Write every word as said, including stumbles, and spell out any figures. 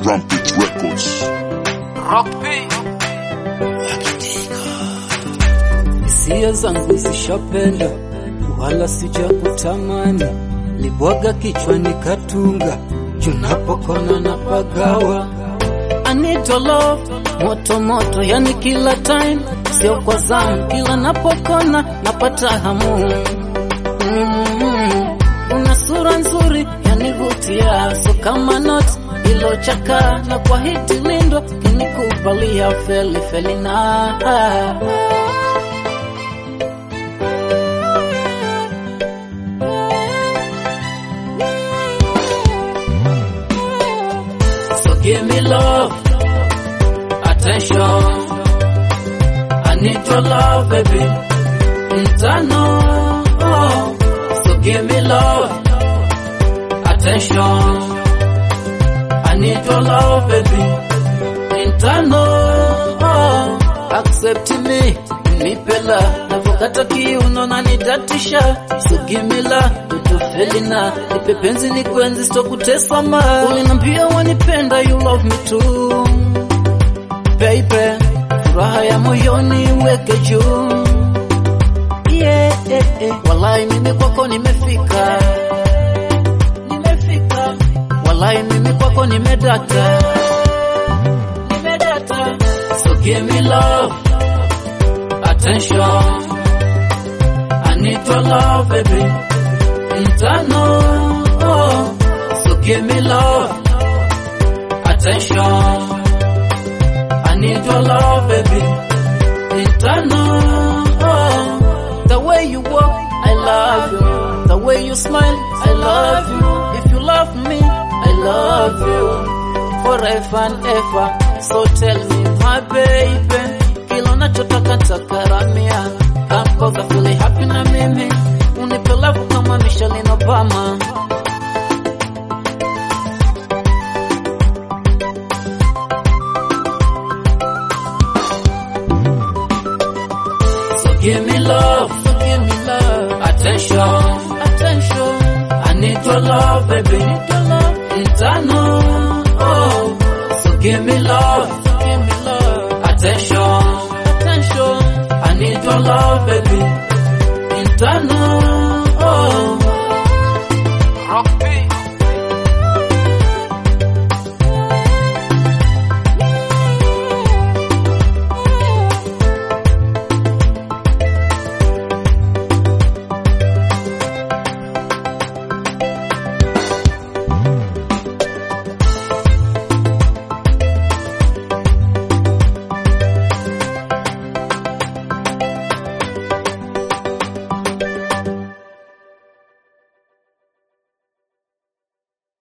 Rampage Records. Rock B. Hisia zangu zishapenda, wala sija kutamani. Libwaga kichwani katunga, junapokona na pagawa. I need your love, moto moto, yani kila time. Sio kwa zamu, kila napokona, napata hamu. Mm-hmm. Una sura nzuri, yani vutia. So kama not, ilo chaka. Na kwa hiti lindo, kinikubalia feli feli na. Give me love, attention. I need your love, baby. Internal. Oh. So give me love, attention. I need your love, baby. Internal. Oh. Accept me, nipela. Navokata kiuno na nidatisha. So give me love. Felina, nipe penzi ni kwenzi sto kutesa ma. Ulinambia wanipenda, you love me too baby, furaha ya moyoni weke juu. Yeah, yeah, yeah. Walai mimi kwako nimefika, nimefika. Walai mimi kwako nimedata, nimedata. So give me love, attention. I need your love, baby. Internal, oh. So give me love, attention. I need your love, baby. Internal, oh. The way you walk, I love you. The way you smile, I love you. If you love me, I love you forever and ever. So tell me, my baby, kila nachotaka takaramia. Come cause I feel happy na mimi. Unipe love kama Michelle Obama. So give me love, so give me love, attention, attention. I need your love, baby, need your love, internal. Oh, so give me love, so give me love, attention, attention. I need your love, baby, internal.